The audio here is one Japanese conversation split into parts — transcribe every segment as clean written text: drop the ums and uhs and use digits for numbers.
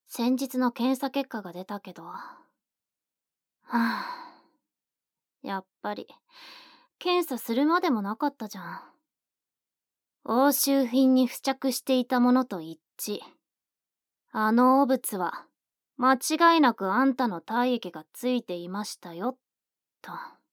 先日の検査結果が出たけど、やっぱり、検査するまでもなかったじゃん。押収品に付着していたものと一致。あの汚物は、間違いなくあんたの体液がついていましたよ、と。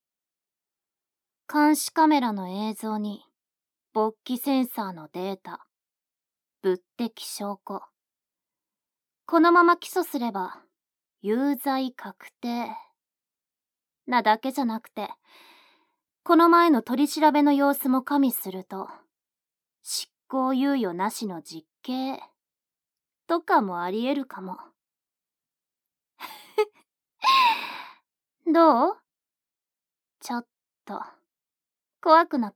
監視カメラの映像に、勃起センサーのデータ、物的証拠。このまま起訴すれば、有罪確定。なだけじゃなくて、この前の取り調べの様子も加味すると、執行猶予なしの実刑とかもあり得るかも。どう？ちょっと、怖くなった？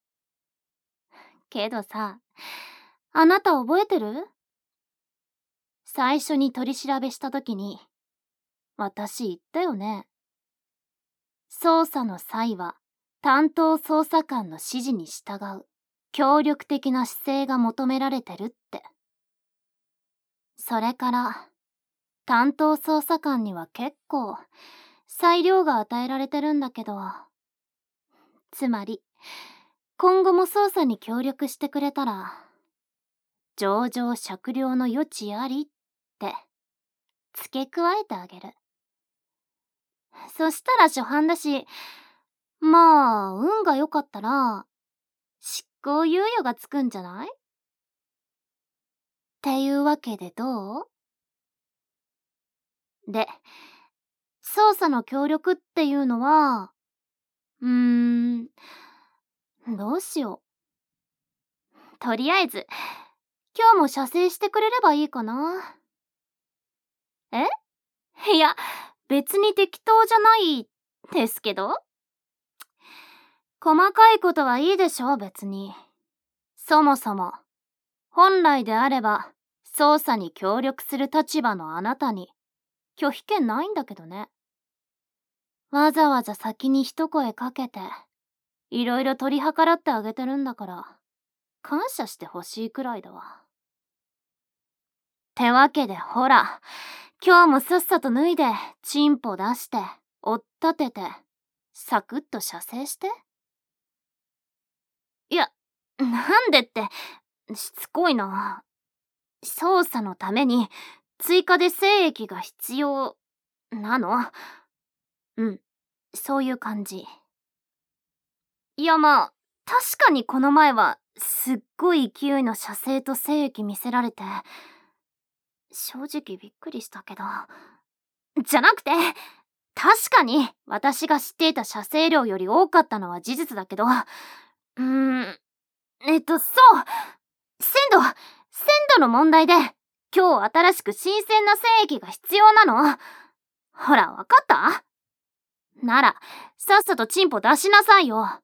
けどさ、あなた覚えてる？最初に取り調べした時に、私言ったよね。捜査の際は、担当捜査官の指示に従う、協力的な姿勢が求められてるって。それから、担当捜査官には結構、裁量が与えられてるんだけど、つまり、今後も捜査に協力してくれたら、情状酌量の余地ありって、付け加えてあげる。そしたら初犯だし、まあ、運が良かったら、執行猶予がつくんじゃない？っていうわけでどう？で、捜査の協力っていうのは、どうしよう。とりあえず、今日も射精してくれればいいかな。え？いや、別に適当じゃないですけど。細かいことはいいでしょ、別に。そもそも、本来であれば、捜査に協力する立場のあなたに、拒否権ないんだけどね。わざわざ先に一声かけて、いろいろ取り計らってあげてるんだから、感謝してほしいくらいだわ。てわけでほら、今日もさっさと脱いで、チンポ出して、追っ立てて、サクッと射精して。いや、なんでって、しつこいな。捜査のために、追加で精液が必要、なの？うん、そういう感じ。いやまあ、確かにこの前は、すっごい勢いの射精と精液見せられて、正直びっくりしたけど。じゃなくて、確かに私が知っていた射精量より多かったのは事実だけど、そう鮮度の問題で、今日新しく新鮮な精液が必要なの。ほら、わかった？なら、さっさとチンポ出しなさいよ。は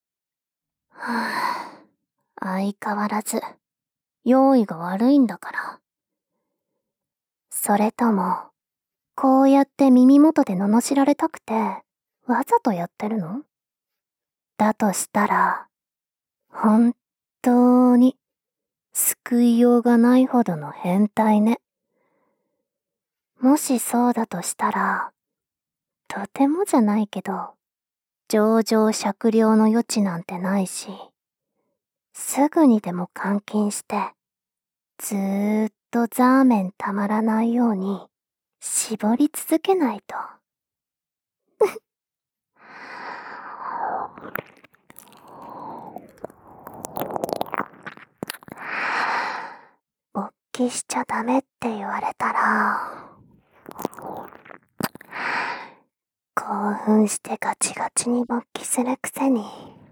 ぁ、相変わらず、用意が悪いんだから。それとも、こうやって耳元で罵られたくて、わざとやってるの？だとしたら、本当に、救いようがないほどの変態ね。もしそうだとしたら、とてもじゃないけど、情状酌量の余地なんてないし、すぐにでも監禁して、ずーっとザーメンたまらないように、絞り続けないと。勃起しちゃダメって言われたら、興奮してガチガチに勃起するくせに。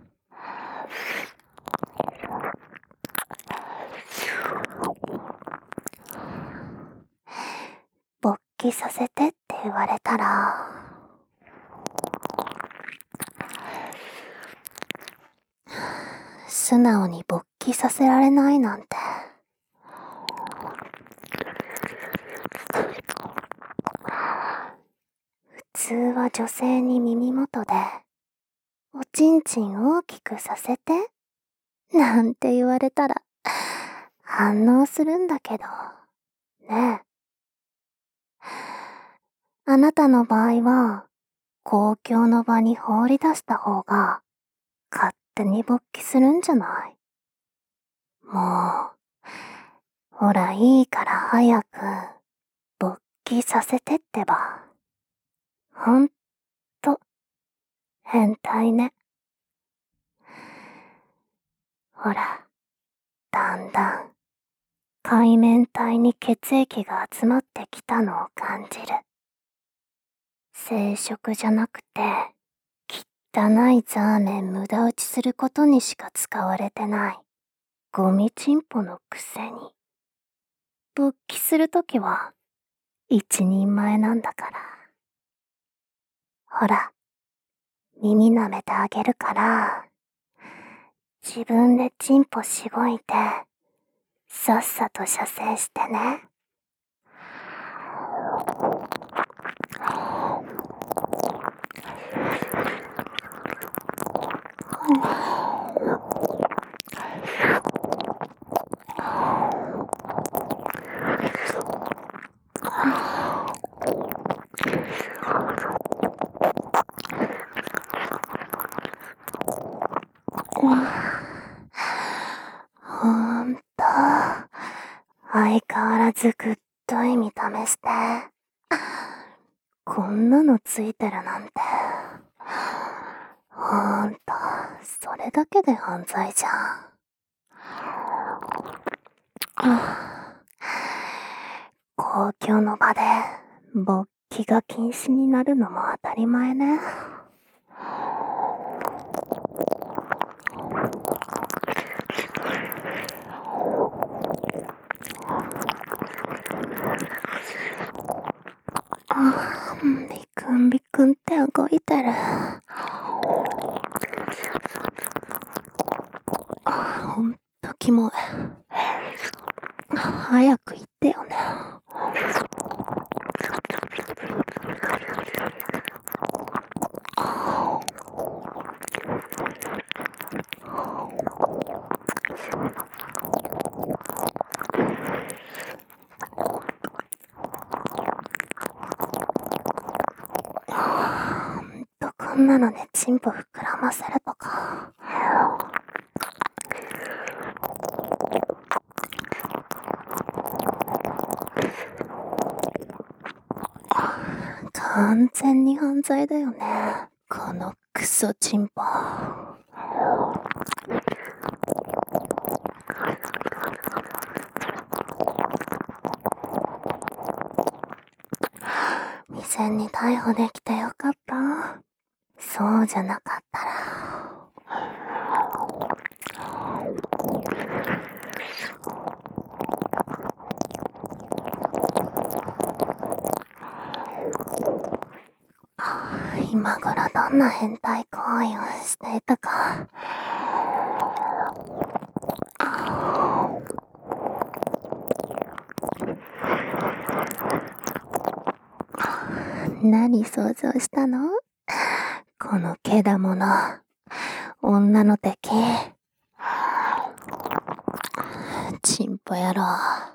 勃起させてって言われたら、素直に勃起させられないなんて。普通は女性に耳元で、おちんちん大きくさせてなんて言われたら、反応するんだけど、ねえ。 あなたの場合は、公共の場に放り出した方が、勝手に勃起するんじゃない？もう、ほらいいから早く、勃起させてってば。ほんと、変態ね。ほら、だんだん、海綿体に血液が集まってきたのを感じる。生殖じゃなくて、汚いザーメン無駄打ちすることにしか使われてない。ゴミチンポのくせに。勃起するときは、一人前なんだから。ほら、耳舐めてあげるから、自分でチンポしごいて、さっさと射精してね。ほんと、相変わらずぐっどい見た目して。こんなのついてるなんて。ほんと、それだけで犯罪じゃん。公共の場で勃起が禁止になるのも当たり前ね。ビクンビクンって動いてる。ほんとキモい。早く言ってよね。こんなのでチンポ膨らませるとか。完全に犯罪だよね。このクソチンポ。未然に逮捕できてよかった。そうじゃなかったら。今頃どんな変態行為をしていたか。何想像したの？この毛だもの。女の敵。チンポ野郎。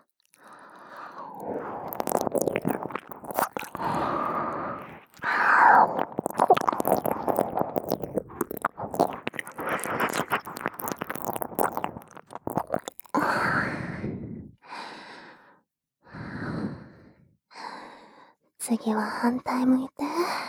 次は反対向いて。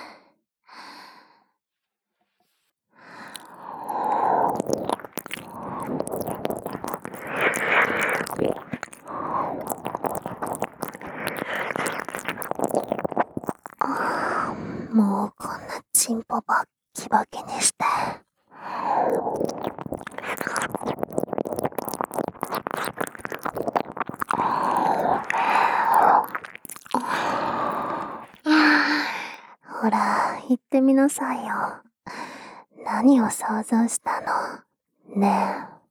もうこんなチンポバッキバキにして。ほら、言ってみなさいよ。何を想像したの？ねえ。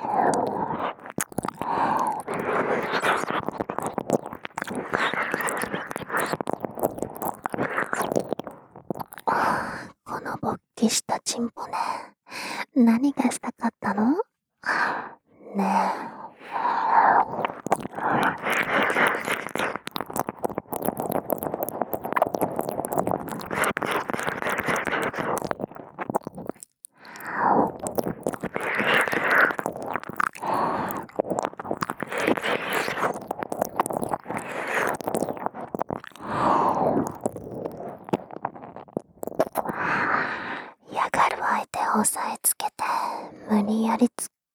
この勃起したチンポね。何がしたかったの？ねえ。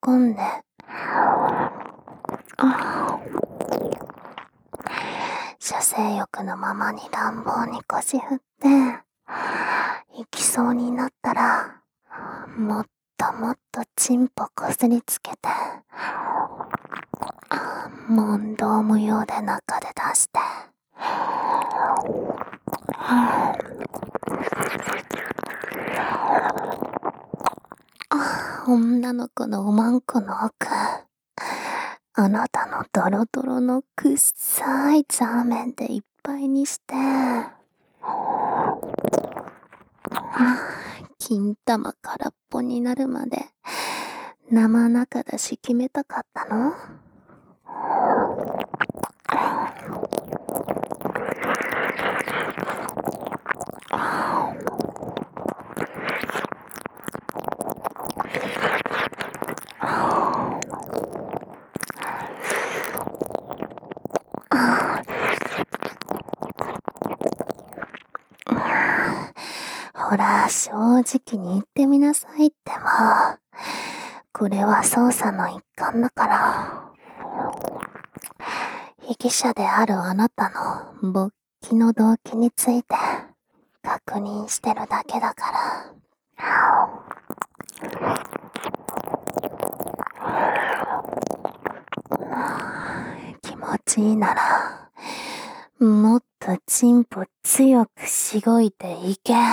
込んで、射精欲のままに乱暴に腰振って、行きそうになったら、もっともっとチンポこすりつけて、問答無用で中で出して、女の子のおまんこの奥、あなたのドロドロのくっさいザーメンでいっぱいにして、金玉空っぽになるまで生中出し決めたかったの？ほら、正直に言ってみなさいってば。これは捜査の一環だから。被疑者であるあなたの勃起の動機について確認してるだけだから。気持ちいいなら、もっとチンポ強くしごいていけ。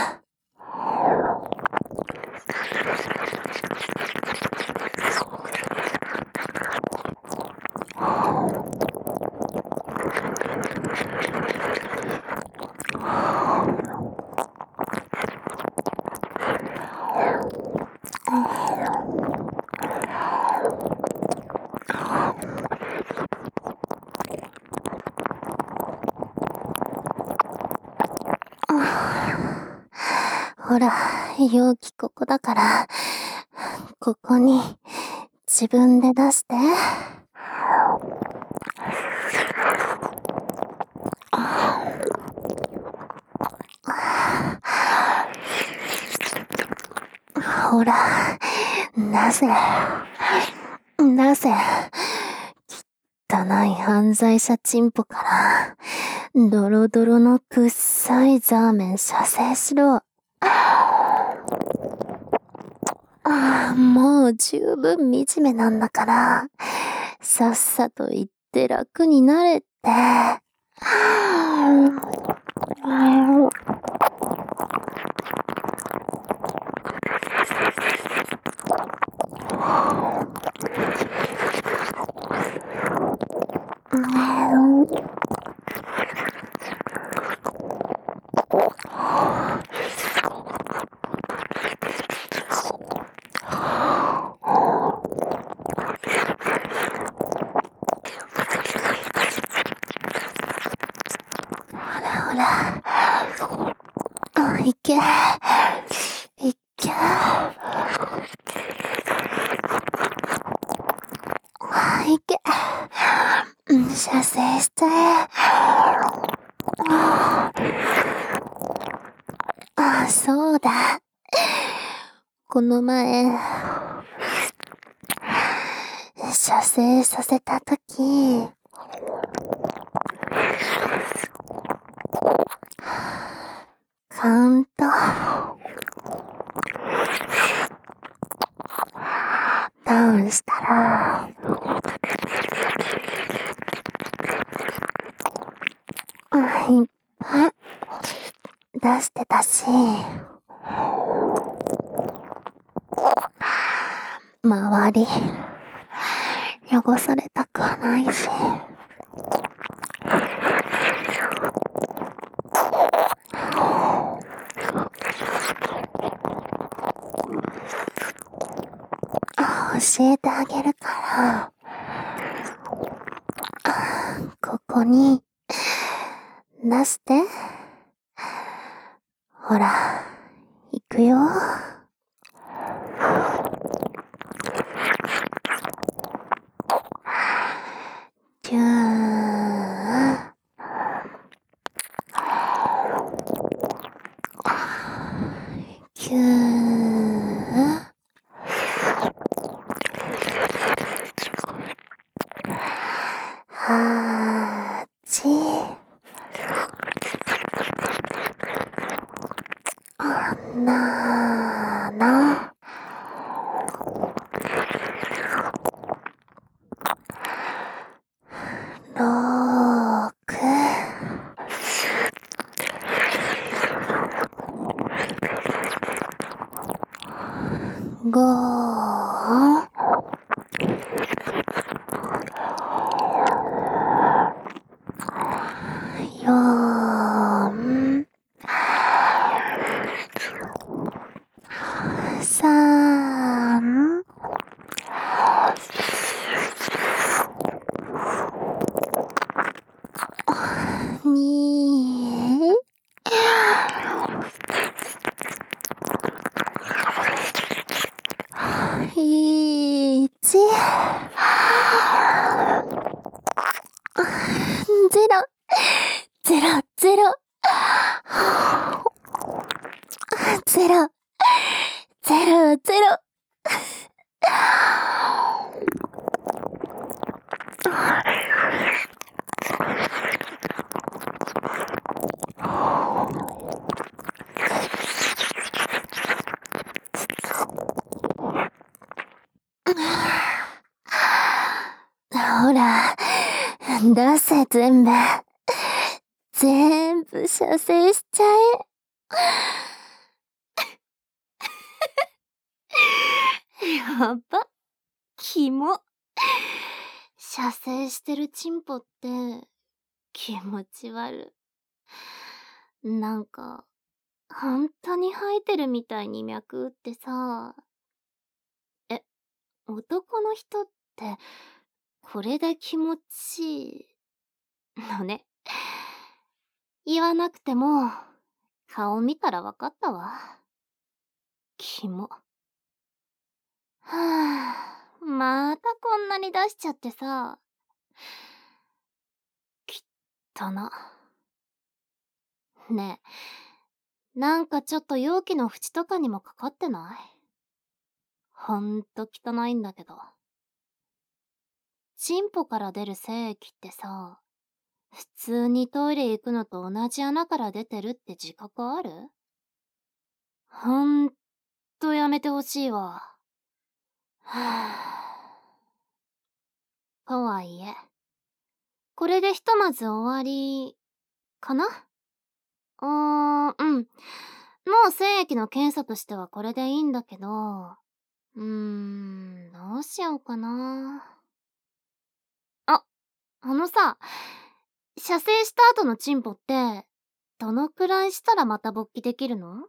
ほら、容器ここだから、ここに自分で出して。ほら、なぜ、汚い犯罪者チンポから、ドロドロのくっさいザーメン射精しろ。もう十分惨めなんだから、さっさと言って楽になれって。ほら、いけ、いけ、いけ、射精して。そうだ。この前、射精させたとき、カウントダウンしたら、いっぱい出してたし、周り汚されたくはないし。教えてあげるから、ここに出して。ほら、行くよ。キューン、キューン。 はゼロ。ほら、出せ全部。全部射精しちゃえ。やば。キモ。射精してるチンポって気持ち悪い。なんか、本当に生えてるみたいに脈打ってさ。男の人ってこれで気持ちいいのね。言わなくても顔見たらわかったわ。キモ。はぁ、またこんなに出しちゃってさ。きったな。ねえ、なんかちょっと容器の縁とかにもかかってない？ほんと汚いんだけど。チンポから出る精液ってさ、普通にトイレ行くのと同じ穴から出てるって自覚ある？ほんとやめてほしいわ。はぁ。とはいえ、これでひとまず終わり、かな？うん。もう精液の検査としてはこれでいいんだけど、どうしようかな。あ、あのさ、射精した後のチンポって、どのくらいしたらまた勃起できるの？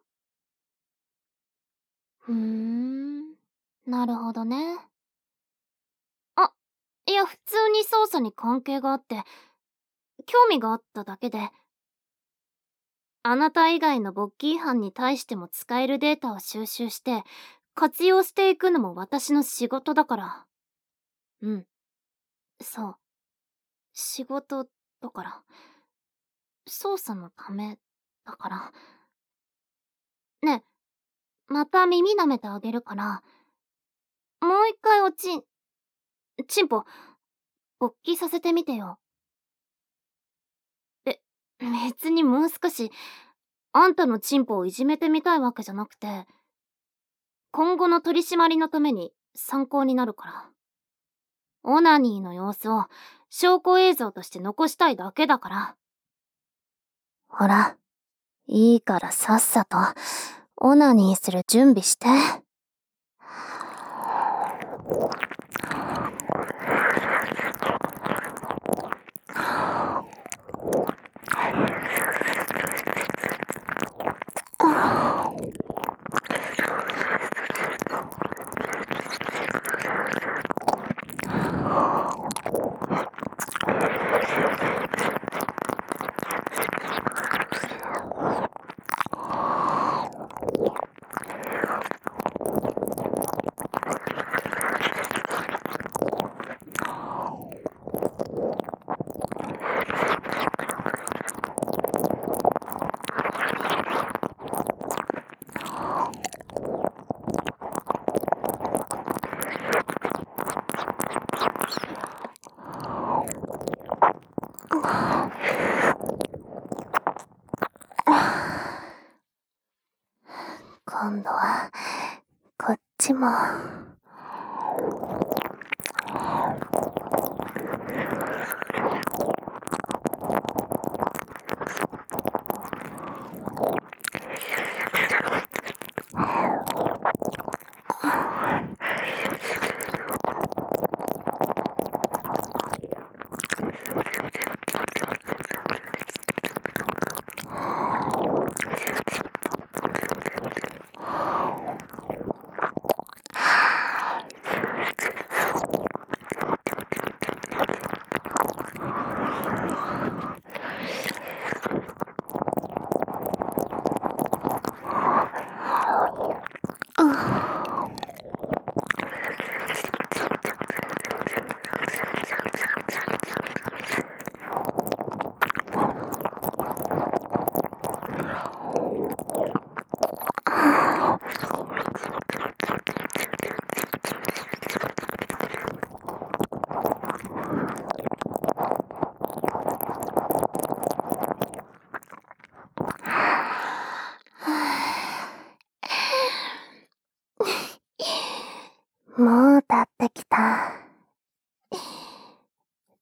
なるほどね。あ、いや普通に操作に関係があって、興味があっただけで、あなた以外の勃起違反に対しても使えるデータを収集して、活用していくのも私の仕事だから。うん。そう。仕事だから。操作のためだから。ねえ、また耳舐めてあげるから、もう一回チンポ、勃起させてみてよ。別にもう少し、あんたのチンポをいじめてみたいわけじゃなくて、今後の取り締まりのために参考になるから。オナニーの様子を証拠映像として残したいだけだから。ほら、いいからさっさとオナニーする準備して。今度はこっちも。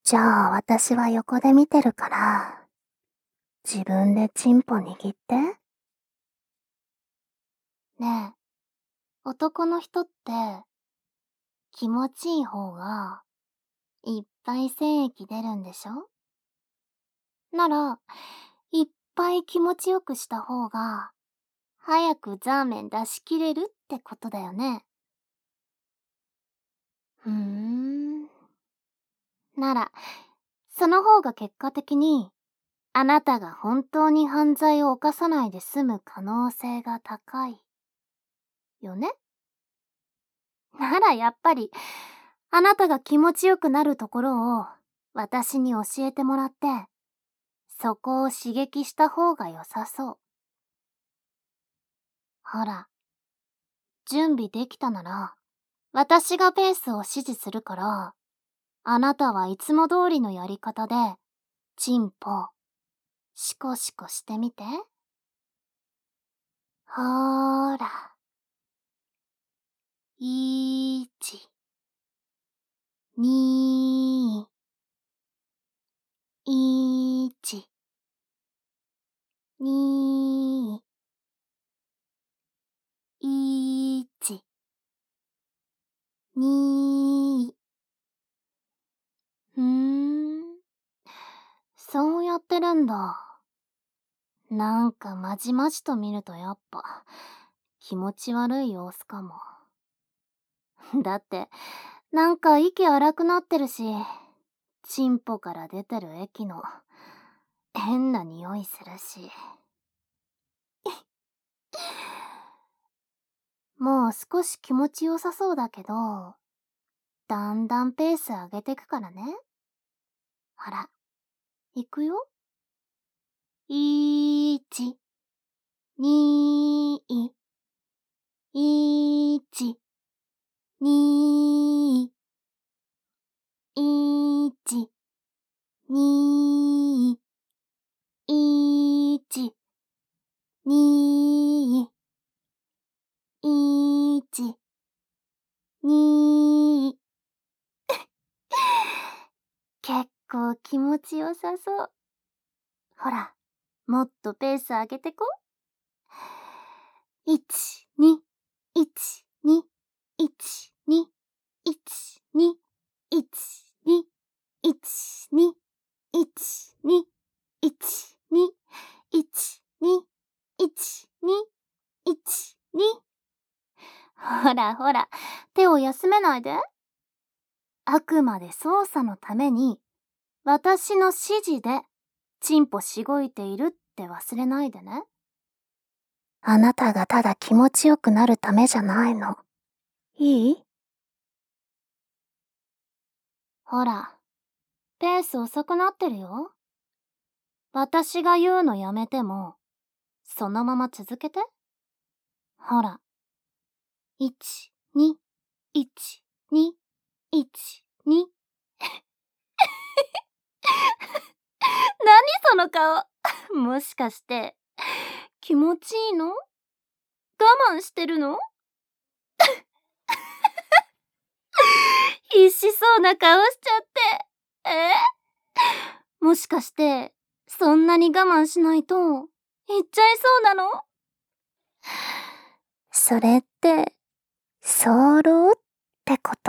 じゃあ私は横で見てるから、自分でチンポ握って。ねえ、男の人って気持ちいい方がいっぱい精液出るんでしょ？なら、いっぱい気持ちよくした方が早くザーメン出し切れるってことだよね。なら、その方が結果的にあなたが本当に犯罪を犯さないで済む可能性が高い。よね？ならやっぱり、あなたが気持ちよくなるところを私に教えてもらって、そこを刺激した方が良さそう。ほら、準備できたなら、私がペースを指示するから、あなたはいつも通りのやり方で、チンポ、シコシコしてみて。ほーら。1、2、1、2、1、2。そうやってるんだ。なんかまじまじと見るとやっぱ気持ち悪い様子かも。だって、なんか息荒くなってるし、チンポから出てる液の変な匂いするし。もう少し気持ちよさそうだけど、だんだんペース上げてくからね。ほら、いくよ。1、2、1、2、1、2、1、2、1、2。結構気持ちよさそう。ほら、もっとペース上げてこ。1、2、1、2、1、2、1、2、1、2、1、2、1、2、1、2、1、2、1、2、1、2。ほらほら、手を休めないで。あくまで操作のために、私の指示で、チンポしごいているって忘れないでね。あなたがただ気持ちよくなるためじゃないの。いい？ほら、ペース遅くなってるよ。私が言うのやめても、そのまま続けて。ほら、1、2、1、2、1、2。何その顔。もしかして、気持ちいいの？我慢してるの？必死そうな顔しちゃって。もしかして、そんなに我慢しないと、言っちゃいそうなの？それって、早漏ってこと？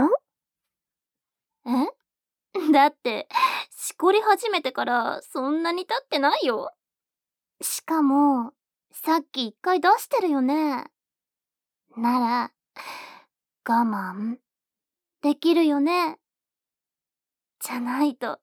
だって、しこり始めてからそんなに経ってないよ。しかも、さっき一回出してるよね。なら、我慢、できるよね。じゃないと。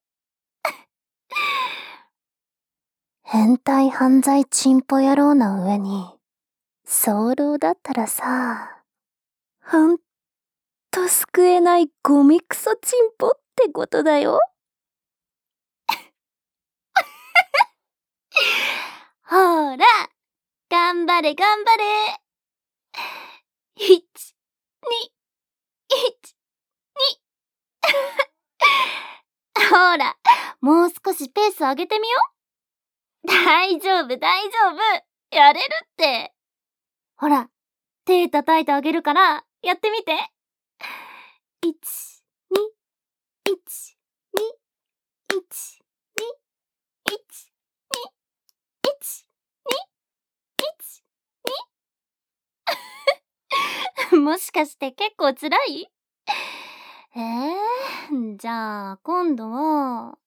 変態犯罪チンポ野郎な上に、早漏だったらさ、ほんと救えないゴミクソチンポってことだよ。ほーら、頑張れ頑張れ。1、2、1、ほーら、もう少しペース上げてみよう。大丈夫大丈夫。やれるって。ほら、手叩いてあげるから、やってみて。1、2、1、2。 もしかして結構辛い？じゃあ今度は、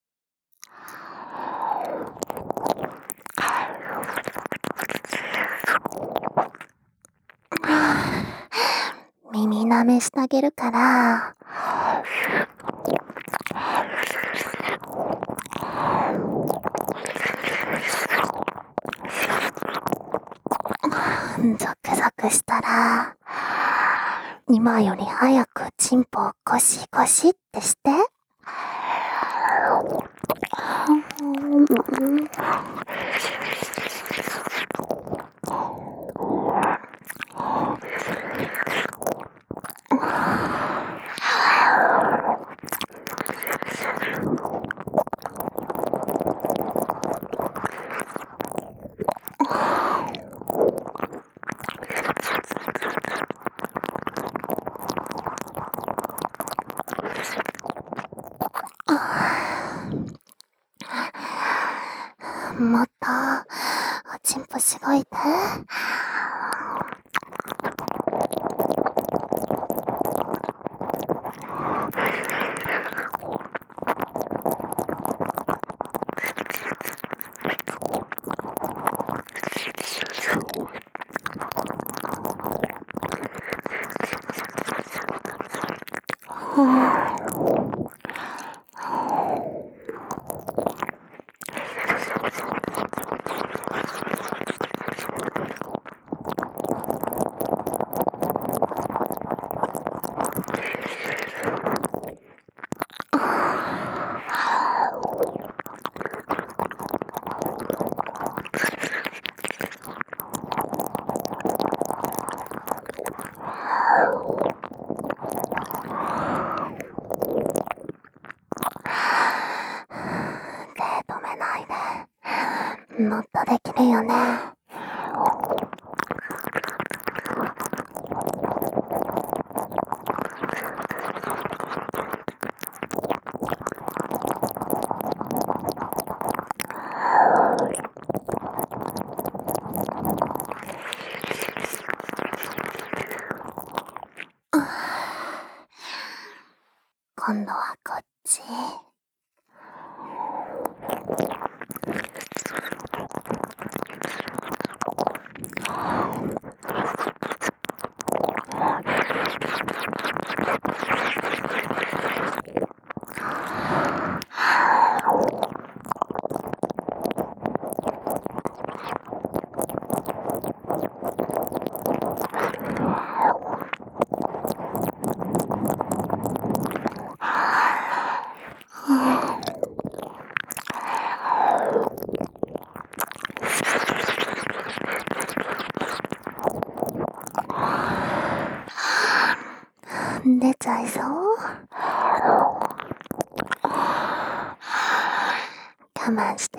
耳舐めしてあげるから、ゾクゾクしたら、今より早くチンポをゴシゴシってして。もっと、おちんぽしごいて。手止めないで。もっとできるよね。今度はこっち。出ちゃいそう？我慢して。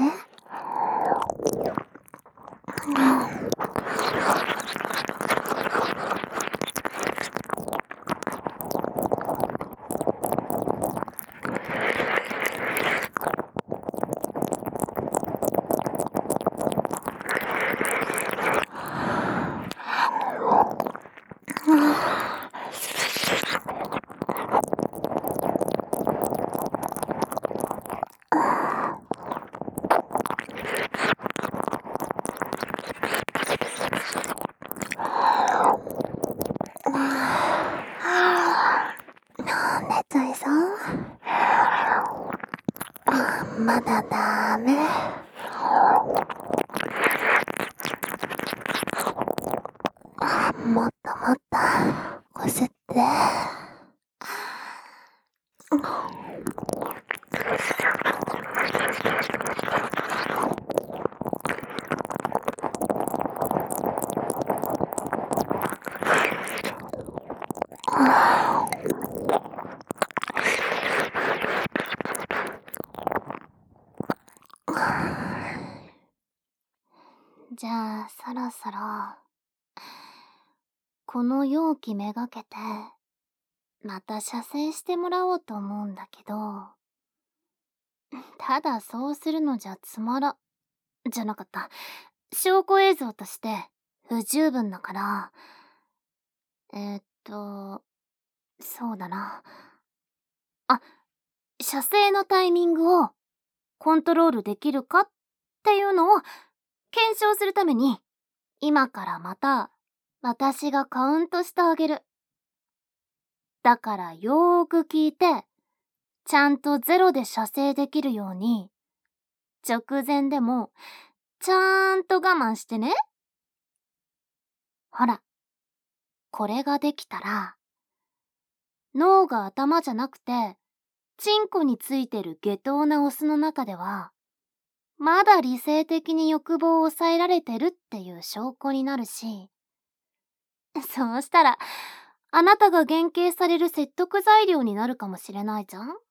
出ちゃいそう？まだダメ。もっともっとこすって。じゃあそろそろこの容器めがけてまた射精してもらおうと思うんだけど、ただそうするのじゃじゃなかった。証拠映像として不十分だから、 そうだな。あ、射精のタイミングをコントロールできるかっていうのを検証するために、今からまた私がカウントしてあげる。だからよーく聞いて、ちゃんとゼロで射精できるように、直前でもちゃんと我慢してね。ほら、これができたら、脳が頭じゃなくて、チンコについてる下等なオスの中では、まだ理性的に欲望を抑えられてるっていう証拠になるし、そうしたら、あなたが減刑される説得材料になるかもしれないじゃん。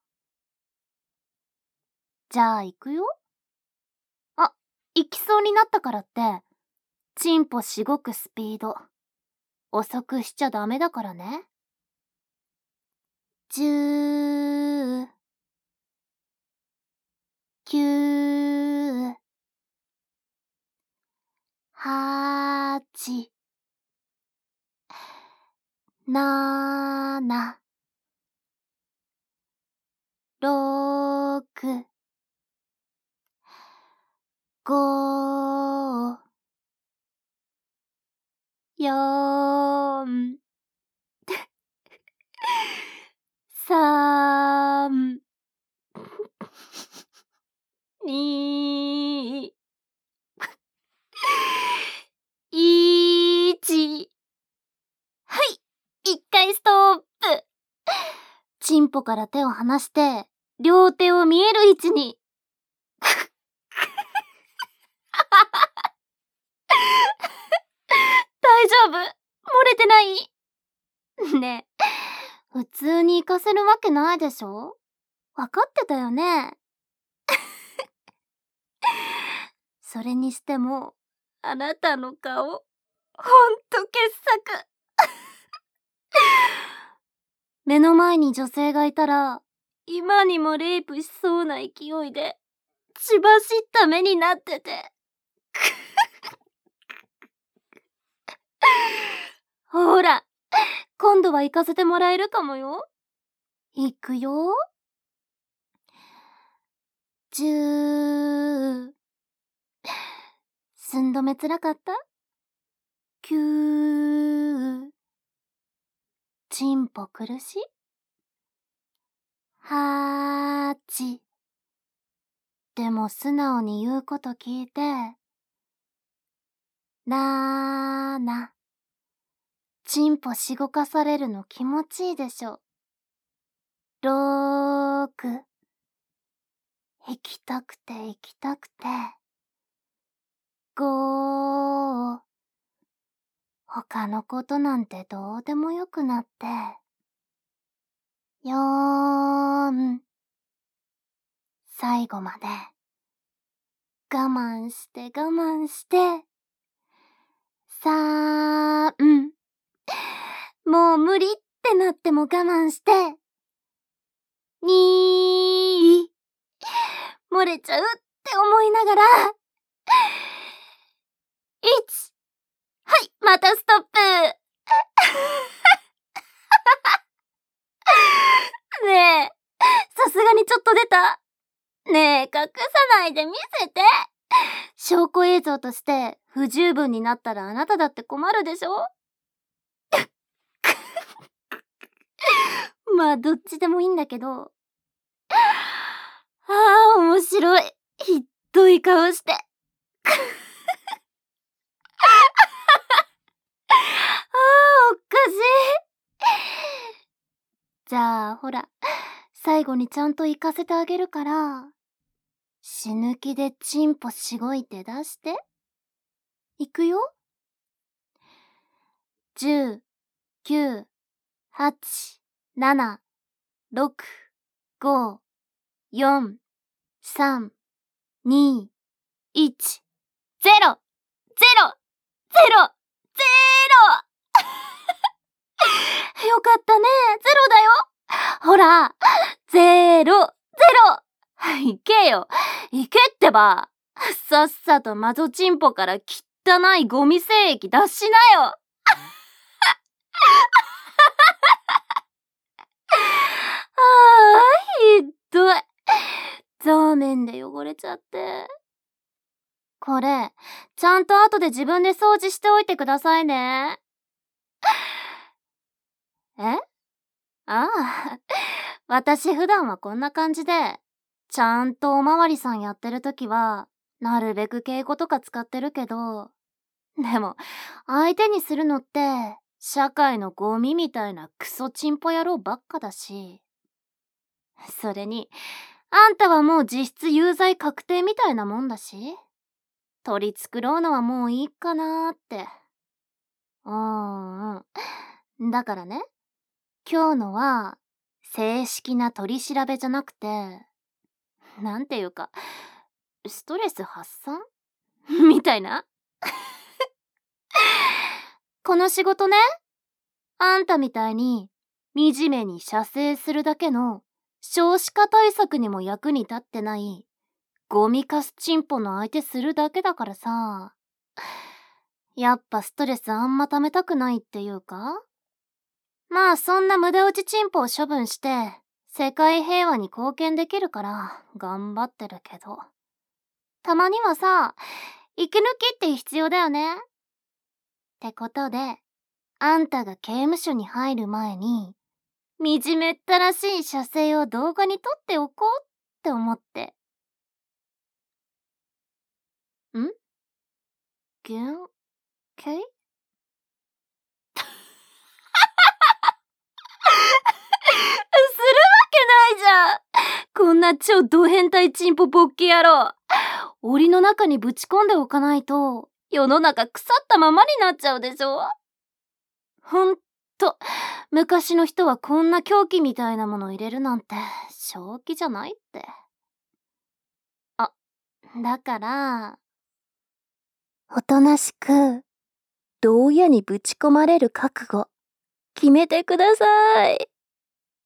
じゃあ行くよ。あ、行きそうになったからって、チンポしごくスピード、遅くしちゃダメだからね。10、9、8、7、6、5、4、3、2、1。はい、一回ストップ。チンポから手を離して、両手を見える位置に。大丈夫？漏れてない？ねえ、普通に行かせるわけないでしょ？わかってたよね。それにしても、あなたの顔、ほんと傑作。目の前に女性がいたら、今にもレイプしそうな勢いで、血走った目になってて。ほら、今度は行かせてもらえるかもよ。行くよ。10。寸止めつらかった？ 9。チンポ苦しい？ 8。でも素直に言うこと聞いて。7。チンポしごかされるの気持ちいいでしょ。6。行きたくて行きたくて。5。他のことなんてどうでもよくなって。4。最後まで我慢して我慢して。3。もう無理ってなっても我慢して。2。漏れちゃうって思いながら。1。はい、またストップ。ねえ、さすがにちょっと出た。ねえ、隠さないで見せて。証拠映像として不十分になったらあなただって困るでしょ？まあどっちでもいいんだけど。ああ、面白い。ひっどい顔して。ああ、おかしい。じゃあ、ほら、最後にちゃんと行かせてあげるから、死ぬ気でチンポしごいて出して。いくよ。10、9、8、7、6、5、4、3、2、1、0、0、0、0。よかったね。ゼロだよ。ほら、ゼロ、ゼロ。行けよ。行けってば。さっさとマゾチンポから汚いゴミ精液出しなよ。 汚れちゃって。これ、ちゃんと後で自分で掃除しておいてくださいね。え？ああ、私普段はこんな感じで、ちゃんとおまわりさんやってるときは、なるべく敬語とか使ってるけど、でも、相手にするのって、社会のゴミみたいなクソチンポ野郎ばっかだし。それに、あんたはもう実質有罪確定みたいなもんだし、取り繕うのはもういいかなーって。うんうん。だからね、今日のは、正式な取り調べじゃなくて、なんていうか、ストレス発散みたいな。この仕事ね、あんたみたいに、惨めに射精するだけの少子化対策にも役に立ってない、ゴミカスチンポの相手するだけだからさ、やっぱストレスあんま溜めたくないっていうか、まあそんな無駄打ちチンポを処分して、世界平和に貢献できるから頑張ってるけど、たまにはさ、息抜きって必要だよね。ってことで、あんたが刑務所に入る前に、惨めったらしい写生を動画に撮っておこうって思って。ん？限界？するわけないじゃん。こんな超ド変態チンポボッケ野郎。檻の中にぶち込んでおかないと、世の中腐ったままになっちゃうでしょ。ほんと、昔の人はこんな凶器みたいなもの入れるなんて、正気じゃないって。あ、だから、おとなしく、牢屋にぶち込まれる覚悟、決めてください。